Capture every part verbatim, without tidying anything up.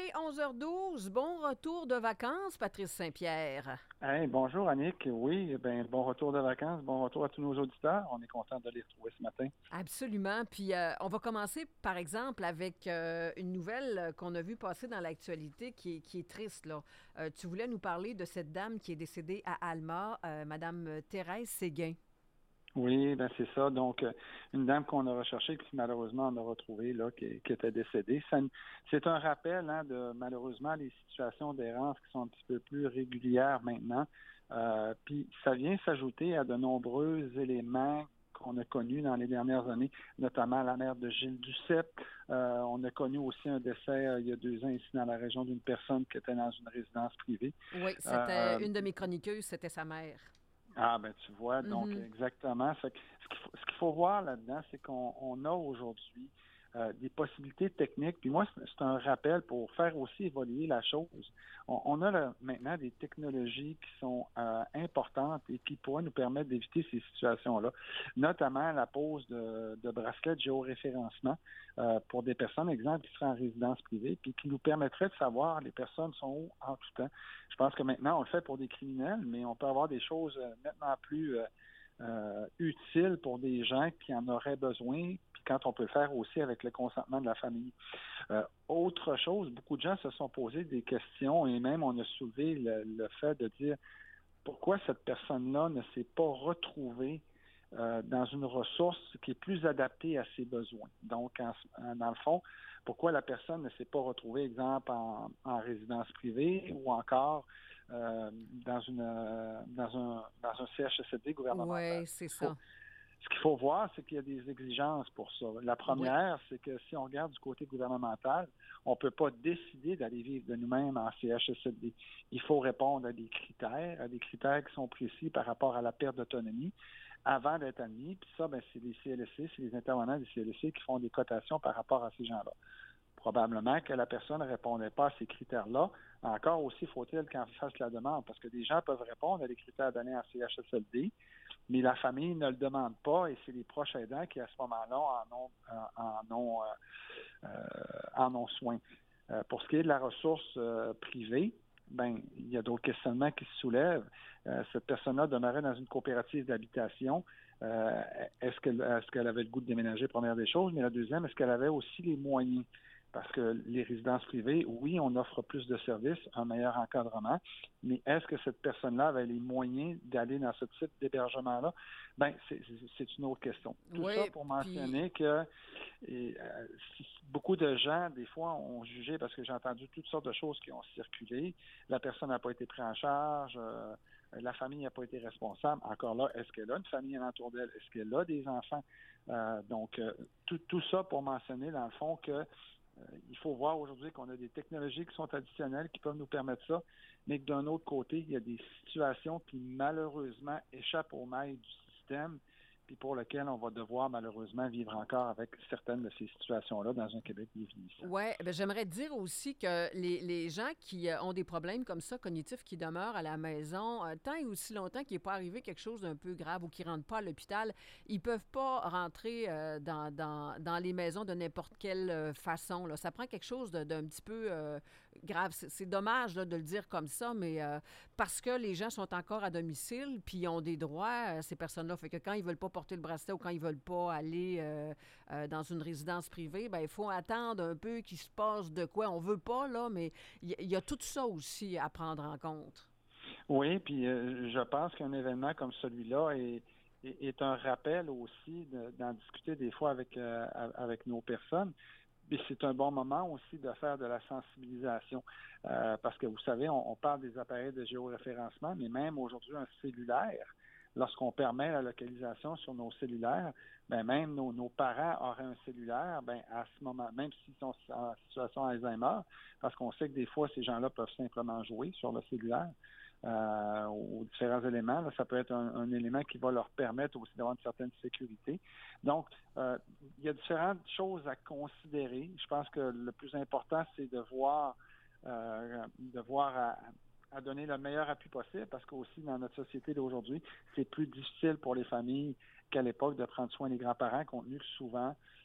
onze heures douze. Bon retour de vacances, Patrice Saint-Pierre. Hey, bonjour Annick. Oui, ben bon retour de vacances, bon retour à tous nos auditeurs. On est content de les retrouver ce matin. Absolument. Puis euh, on va commencer, par exemple, avec euh, une nouvelle euh, qu'on a vue passer dans l'actualité qui est, qui est triste, là. Euh, tu voulais nous parler de cette dame qui est décédée à Alma, euh, Madame Thérèse Séguin. Oui, ben c'est ça. Donc, euh, une dame qu'on a recherchée, qui malheureusement on a retrouvée là, qui, qui était décédée. Ça, c'est un rappel hein, de malheureusement les situations d'errance qui sont un petit peu plus régulières maintenant. Euh, puis ça vient s'ajouter à de nombreux éléments qu'on a connus dans les dernières années, notamment la mère de Gilles Duceppe. Euh, on a connu aussi un décès euh, il y a deux ans ici dans la région d'une personne qui était dans une résidence privée. Oui, Euh, c'était une de mes chroniqueuses, c'était sa mère. Ah ben tu vois, donc Mhm. exactement. Fait que ce qu'il faut, ce qu'il faut voir là-dedans, c'est qu'on on a aujourd'hui euh, des possibilités techniques. Puis moi, c'est c'est un rappel pour faire aussi évoluer la chose. On, on a là, maintenant des technologies qui sont euh, importantes et qui pourraient nous permettre d'éviter ces situations-là, notamment la pose de, de bracelets de géoréférencement euh, pour des personnes, exemple, qui seraient en résidence privée, puis qui nous permettrait de savoir les personnes sont où en tout temps. Je pense que maintenant, on le fait pour des criminels, mais on peut avoir des choses euh, maintenant plus euh, euh, utiles pour des gens qui en auraient besoin, puis quand on peut le faire aussi avec le consentement de la famille. Euh, autre chose, beaucoup de gens se sont posés des questions et même on a soulevé le, le fait de dire pourquoi cette personne-là ne s'est pas retrouvée euh, dans une ressource qui est plus adaptée à ses besoins. Donc, en, en, dans le fond, pourquoi la personne ne s'est pas retrouvée, exemple, en, en résidence privée ou encore euh, dans une euh, dans un dans un C H S L D gouvernemental. Oui, c'est Il faut, ça. ce qu'il faut voir, c'est qu'il y a des exigences pour ça. La Oui. première, c'est que si on regarde du côté gouvernemental, on ne peut pas décider d'aller vivre de nous-mêmes en C H S L D. Il faut répondre à des critères, à des critères qui sont précis par rapport à la perte d'autonomie avant d'être admis. Puis ça, ben, c'est les C L S C, c'est les intervenants des C L S C qui font des cotations par rapport à ces gens-là. Probablement que la personne ne répondait pas à ces critères-là. Encore aussi, faut-il qu'on fasse la demande, parce que des gens peuvent répondre à des critères donnés en C H S L D, mais la famille ne le demande pas et c'est les proches aidants qui, à ce moment-là, en ont, en ont, euh, en ont soin. Euh, pour ce qui est de la ressource euh, privée, ben, il y a d'autres questionnements qui se soulèvent. Euh, cette personne-là demeurait dans une coopérative d'habitation. Euh, est-ce qu'elle, est-ce qu'elle avait le goût de déménager, première des choses, mais la deuxième, est-ce qu'elle avait aussi les moyens? Parce que les résidences privées, oui, on offre plus de services, un meilleur encadrement, mais est-ce que cette personne-là avait les moyens d'aller dans ce type d'hébergement-là? Ben, c'est, c'est une autre question. Tout ça Oui, pour puis mentionner que et, euh, si- beaucoup de gens, des fois, ont jugé, parce que j'ai entendu toutes sortes de choses qui ont circulé, la personne n'a pas été prise en charge, euh, la famille n'a pas été responsable. Encore là, est-ce qu'elle a une famille alentour d'elle? Est-ce qu'elle a des enfants? Euh, donc, euh, tout, tout ça pour mentionner, dans le fond, que euh, il faut voir aujourd'hui qu'on a des technologies qui sont additionnelles, qui peuvent nous permettre ça, mais que d'un autre côté, il y a des situations qui malheureusement échappent aux mailles du système, puis pour lesquelles on va devoir malheureusement vivre encore avec certaines de ces situations-là dans un Québec vieillissant. ouais, ben j'aimerais dire aussi que les, les gens qui euh, ont des problèmes comme ça, cognitifs, qui demeurent à la maison, euh, tant et aussi longtemps qu'il n'est pas arrivé quelque chose d'un peu grave ou qui ne rentrent pas à l'hôpital, ils peuvent pas rentrer euh, dans, dans, dans les maisons de n'importe quelle euh, façon, là. Ça prend quelque chose de- d'un petit peu euh, grave. C'est, c'est dommage là, de le dire comme ça, mais euh, parce que les gens sont encore à domicile, puis ils ont des droits, euh, ces personnes-là. Fait que quand ils veulent pas porter le bracelet ou quand ils veulent pas aller euh, euh, dans une résidence privée, ben il faut attendre un peu qu'il se passe de quoi. On veut pas, là, mais il y, y, a tout ça aussi à prendre en compte. Oui, puis euh, je pense qu'un événement comme celui-là est, est, est un rappel aussi de, d'en discuter des fois avec, euh, avec nos personnes. Puis c'est un bon moment aussi de faire de la sensibilisation. Euh, parce que vous savez, on, on parle des appareils de géoréférencement, mais même aujourd'hui, un cellulaire, lorsqu'on permet la localisation sur nos cellulaires, ben même nos, nos parents auraient un cellulaire, ben à ce moment, même s'ils sont en situation Alzheimer, parce qu'on sait que des fois, ces gens-là peuvent simplement jouer sur le cellulaire. Euh, aux différents éléments. Là, ça peut être un, un élément qui va leur permettre aussi d'avoir une certaine sécurité. Donc, euh, il y a différentes choses à considérer. Je pense que le plus important, c'est de voir, euh, de voir à, à donner le meilleur appui possible, parce qu'aussi dans notre société d'aujourd'hui, c'est plus difficile pour les familles qu'à l'époque de prendre soin des grands-parents, compte tenu que souvent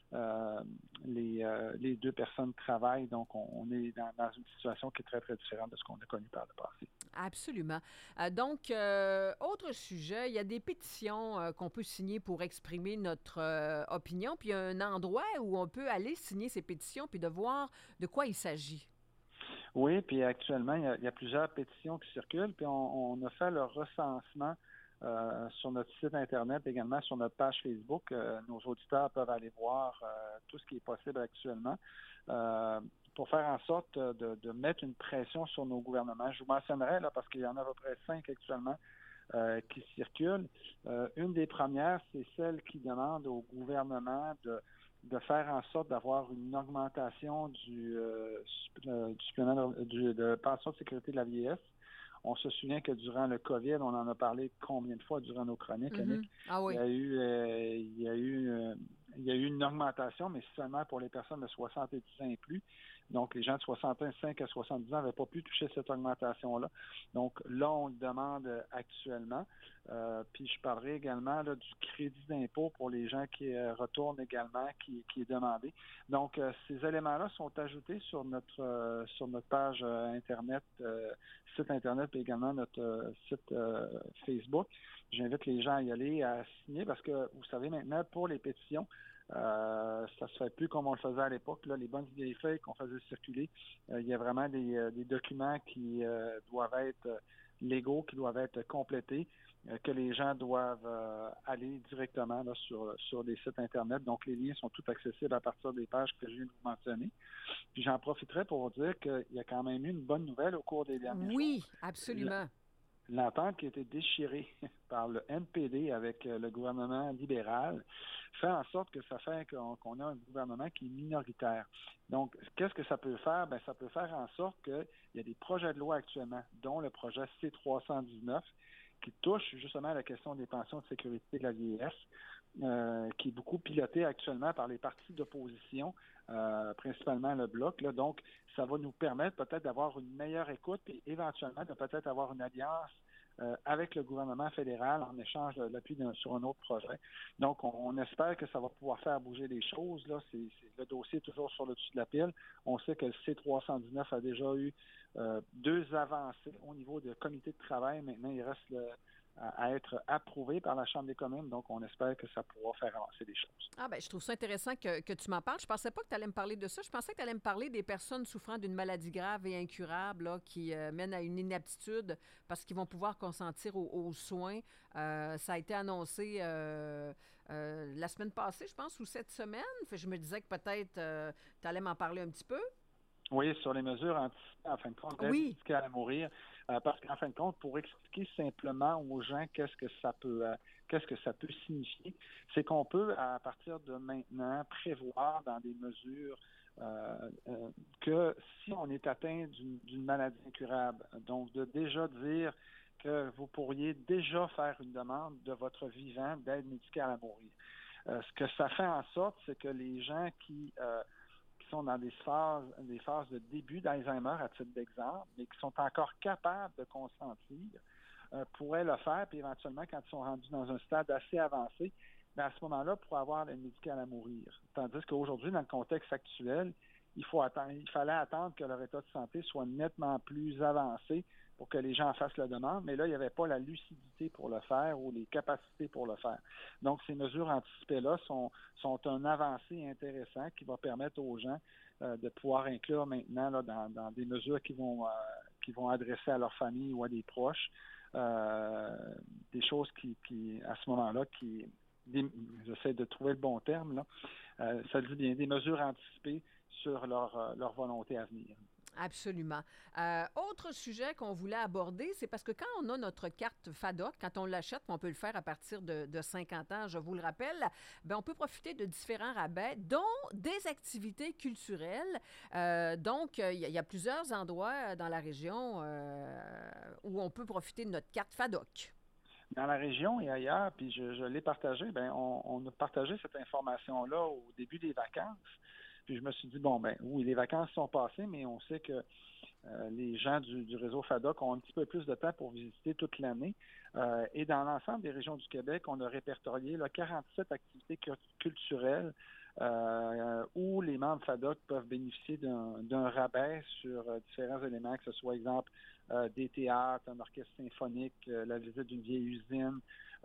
euh, les, euh, les deux personnes travaillent. Donc, on, on est dans, dans une situation qui est très, très différente de ce qu'on a connu par le passé. Absolument. Euh, donc, euh, autre sujet, il y a des pétitions euh, qu'on peut signer pour exprimer notre euh, opinion, puis il y a un endroit où on peut aller signer ces pétitions puis de voir de quoi il s'agit. Oui, puis actuellement, il y a, il y a plusieurs pétitions qui circulent, puis on, on a fait le recensement euh, sur notre site Internet, également sur notre page Facebook. Euh, nos auditeurs peuvent aller voir euh, tout ce qui est possible actuellement euh, pour faire en sorte de, de mettre une pression sur nos gouvernements. Je vous mentionnerai, là, parce qu'il y en a à peu près cinq actuellement euh, qui circulent. Euh, une des premières, c'est celle qui demande au gouvernement de de faire en sorte d'avoir une augmentation du, euh, du supplément de, du, de pension de sécurité de la vieillesse. On se souvient que durant le COVID, on en a parlé combien de fois durant nos chroniques, Annick? Mm-hmm. Ah Il y oui. a eu, euh, il y a eu, euh, il y a eu une augmentation, mais seulement pour les personnes de soixante-dix ans et plus. Donc, les gens de soixante-cinq à soixante-dix ans n'avaient pas pu toucher cette augmentation-là. Donc, là, on le demande actuellement. Euh, puis, je parlerai également là, du crédit d'impôt pour les gens qui euh, retournent également, qui, qui est demandé. Donc, euh, ces éléments-là sont ajoutés sur notre euh, sur notre page euh, Internet, euh, site Internet, et également notre euh, site euh, Facebook. J'invite les gens à y aller, à signer, parce que, vous savez, maintenant, pour les pétitions, Euh, ça se fait plus comme on le faisait à l'époque. Là, les bonnes vieilles feuilles qu'on faisait circuler, euh, il y a vraiment des, euh, des documents qui euh, doivent être euh, légaux, qui doivent être complétés, euh, que les gens doivent euh, aller directement là, sur, sur des sites Internet. Donc, les liens sont tous accessibles à partir des pages que je viens de vous mentionner. Puis j'en profiterai pour vous dire qu'il y a quand même eu une bonne nouvelle au cours des derniers jours. Oui, absolument. L'entente qui a été déchirée par le N P D avec le gouvernement libéral fait en sorte que ça fait qu'on, qu'on a un gouvernement qui est minoritaire. Donc, qu'est-ce que ça peut faire? Bien, ça peut faire en sorte qu'il y a des projets de loi actuellement, dont le projet C trois cent dix-neuf, qui touche justement à la question des pensions de sécurité de la vieillesse, euh, qui est beaucoup piloté actuellement par les partis d'opposition, euh, principalement le Bloc. Là. Donc, ça va nous permettre peut-être d'avoir une meilleure écoute et éventuellement de peut-être avoir une alliance euh, avec le gouvernement fédéral en échange de l'appui d'un, sur un autre projet. Donc, on, on espère que ça va pouvoir faire bouger les choses. Là. C'est, c'est, le dossier est toujours sur le dessus de la pile. On sait que le C trois cent dix-neuf a déjà eu euh, deux avancées au niveau de comité de travail. Maintenant, il reste le, à être approuvé par la Chambre des communes. Donc, on espère que ça pourra faire avancer les choses. Ah ben, je trouve ça intéressant que, que tu m'en parles. Je pensais pas que tu allais me parler de ça. Je pensais que tu allais me parler des personnes souffrant d'une maladie grave et incurable là, qui euh, mène à une inaptitude parce qu'ils vont pouvoir consentir aux, aux soins. Euh, ça a été annoncé euh, euh, la semaine passée, je pense, ou cette semaine. Fait, je me disais que peut-être euh, tu allais m'en parler un petit peu. Oui, sur les mesures anticipées, en fin de compte, d'aide Oui. médicale à mourir, euh, parce qu'en fin de compte, pour expliquer simplement aux gens qu'est-ce que ça peut, euh, qu'est-ce que ça peut signifier, c'est qu'on peut, à partir de maintenant, prévoir dans des mesures euh, euh, que si on est atteint d'une, d'une maladie incurable, donc de déjà dire que vous pourriez déjà faire une demande de votre vivant d'aide médicale à mourir. Euh, ce que ça fait en sorte, c'est que les gens qui euh, qui sont dans des phases, des phases de début d'Alzheimer, à titre d'exemple, mais qui sont encore capables de consentir, euh, pourraient le faire, puis éventuellement, quand ils sont rendus dans un stade assez avancé, bien, à ce moment-là, pour avoir l'aide médicale à mourir. Tandis qu'aujourd'hui, dans le contexte actuel, il, faut attendre, il fallait attendre que leur état de santé soit nettement plus avancé pour que les gens fassent la demande, mais là, il n'y avait pas la lucidité pour le faire ou les capacités pour le faire. Donc, ces mesures anticipées-là sont, sont un avancé intéressant qui va permettre aux gens euh, de pouvoir inclure maintenant là, dans, dans des mesures qui vont, euh, qui vont adresser à leur famille ou à des proches euh, des choses qui, qui, à ce moment-là, qui, des, j'essaie de trouver le bon terme, là, euh, ça dit bien, des mesures anticipées sur leur, leur volonté à venir. Absolument. Euh, autre sujet qu'on voulait aborder, c'est parce que quand on a notre carte FADOC, quand on l'achète, on peut le faire à partir de, de cinquante ans, je vous le rappelle, bien, on peut profiter de différents rabais, dont des activités culturelles. Euh, donc, il y, y a plusieurs endroits dans la région euh, où on peut profiter de notre carte FADOC. Dans la région et ailleurs, puis je, je l'ai partagé, bien, on, on a partagé cette information-là au début des vacances. Puis je me suis dit, bon, ben oui, les vacances sont passées, mais on sait que euh, les gens du, du réseau FADOC ont un petit peu plus de temps pour visiter toute l'année. Euh, et dans l'ensemble des régions du Québec, on a répertorié là, quarante-sept activités culturelles euh, où les membres FADOC peuvent bénéficier d'un, d'un rabais sur euh, différents éléments, que ce soit, exemple, euh, des théâtres, un orchestre symphonique, euh, la visite d'une vieille usine,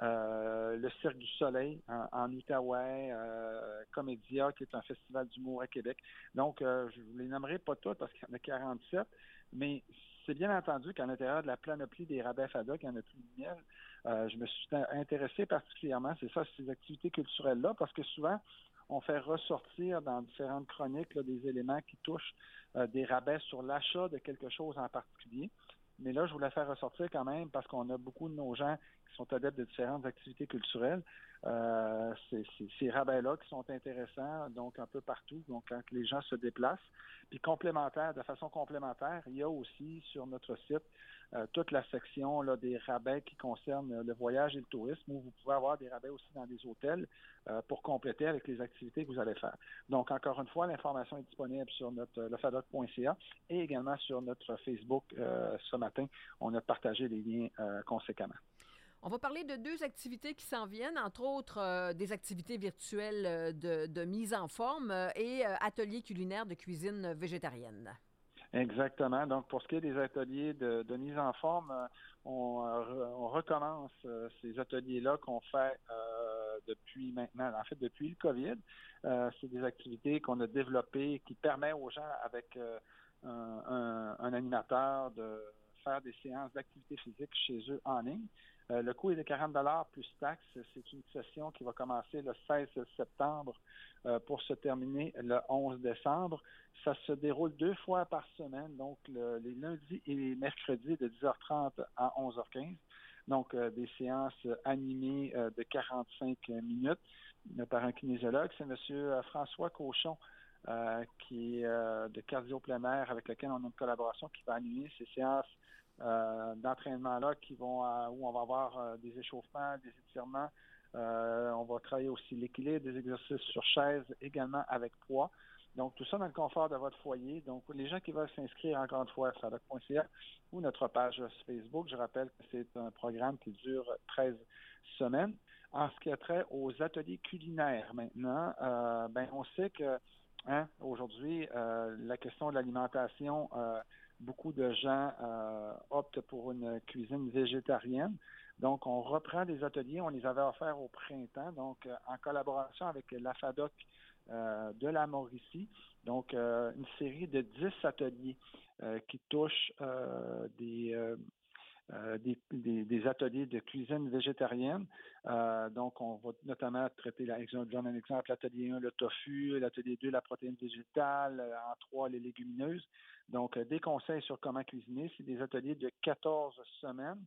euh, le Cirque du Soleil en, en Outaouais, euh, Comédia, qui est un festival d'humour à Québec. Donc, euh, je ne les nommerai pas toutes parce qu'il y en a quarante-sept, mais c'est bien entendu qu'à l'intérieur de la panoplie des rabais FADOC, il y en a plus de mille. Euh, je me suis intéressé particulièrement, c'est ça, ces activités culturelles-là, parce que souvent, on fait ressortir dans différentes chroniques là, des éléments qui touchent euh, des rabais sur l'achat de quelque chose en particulier. Mais là, je voulais faire ressortir quand même, parce qu'on a beaucoup de nos gens qui sont adeptes de différentes activités culturelles, euh, c'est, c'est, ces rabais-là qui sont intéressants, donc un peu partout, donc quand les gens se déplacent. Puis complémentaire, de façon complémentaire, il y a aussi sur notre site euh, toute la section là, des rabais qui concernent le voyage et le tourisme, où vous pouvez avoir des rabais aussi dans des hôtels euh, pour compléter avec les activités que vous allez faire. Donc, encore une fois, l'information est disponible sur notre le fadoc point c a et également sur notre Facebook. Euh, ce matin, on a partagé les liens euh, conséquemment. On va parler de deux activités qui s'en viennent, entre autres euh, des activités virtuelles euh, de, de mise en forme euh, et euh, ateliers culinaires de cuisine végétarienne. Exactement. Donc, pour ce qui est des ateliers de, de mise en forme, euh, on, euh, on recommence euh, ces ateliers-là qu'on fait euh, depuis maintenant, en fait, depuis le COVID. Euh, c'est des activités qu'on a développées qui permettent aux gens, avec euh, un, un, un animateur, de faire des séances d'activité physique chez eux en ligne. Euh, le coût est de quarante dollars plus taxes. C'est une session qui va commencer le seize septembre euh, pour se terminer le onze décembre. Ça se déroule deux fois par semaine, donc le, les lundis et les mercredis de dix heures trente à onze heures quinze. Donc, euh, des séances animées euh, de quarante-cinq minutes euh, par un kinésiologue. C'est M. François Cochon, euh, qui est euh, de cardio plein air, avec lequel on a une collaboration, qui va animer ces séances Euh, d'entraînement-là qui vont à, où on va avoir euh, des échauffements, des étirements. Euh, on va travailler aussi l'équilibre, des exercices sur chaise, également avec poids. Donc, tout ça dans le confort de votre foyer. Donc, les gens qui veulent s'inscrire, encore une fois, fadoc point c a ou notre page Facebook, je rappelle que c'est un programme qui dure treize semaines. En ce qui a trait aux ateliers culinaires maintenant, euh, ben, on sait que hein, aujourd'hui, euh, la question de l'alimentation, euh, beaucoup de gens euh, optent pour une cuisine végétarienne. Donc, on reprend des ateliers. On les avait offerts au printemps, donc euh, en collaboration avec la FADOC euh, de la Mauricie. Donc, euh, une série de dix ateliers euh, qui touchent euh, des... Euh, Euh, des, des, des ateliers de cuisine végétarienne. Euh, donc, on va notamment traiter, la, je donne un exemple, l'atelier un, le tofu, l'atelier deux, la protéine végétale, en trois, les légumineuses. Donc, euh, des conseils sur comment cuisiner. C'est des ateliers de quatorze semaines.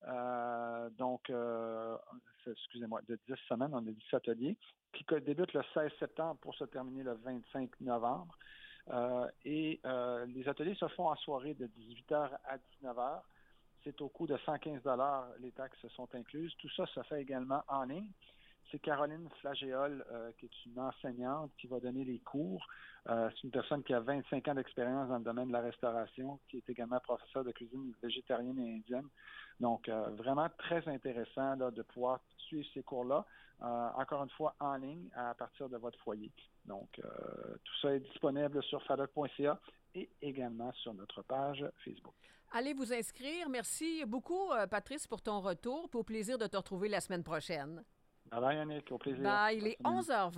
Euh, donc, euh, excusez-moi, de dix semaines, on a dix ateliers, qui débutent le seize septembre pour se terminer le vingt-cinq novembre. Euh, et euh, les ateliers se font en soirée de dix-huit heures à dix-neuf heures. C'est au coût de cent quinze dollars, les taxes sont incluses. Tout ça se fait également en ligne. C'est Caroline Flagéole, euh, qui est une enseignante, qui va donner les cours. Euh, c'est une personne qui a vingt-cinq ans d'expérience dans le domaine de la restauration, qui est également professeure de cuisine végétarienne et indienne. Donc, euh, vraiment très intéressant là, de pouvoir suivre ces cours-là, euh, encore une fois, en ligne, à partir de votre foyer. Donc, euh, tout ça est disponible sur fadoc point c a et également sur notre page Facebook. Allez vous inscrire. Merci beaucoup, euh, Patrice, pour ton retour. Puis au plaisir de te retrouver la semaine prochaine. Bye bye, Yannick. Au plaisir. Bye. Il Bonne est semaine. onze heures vingt.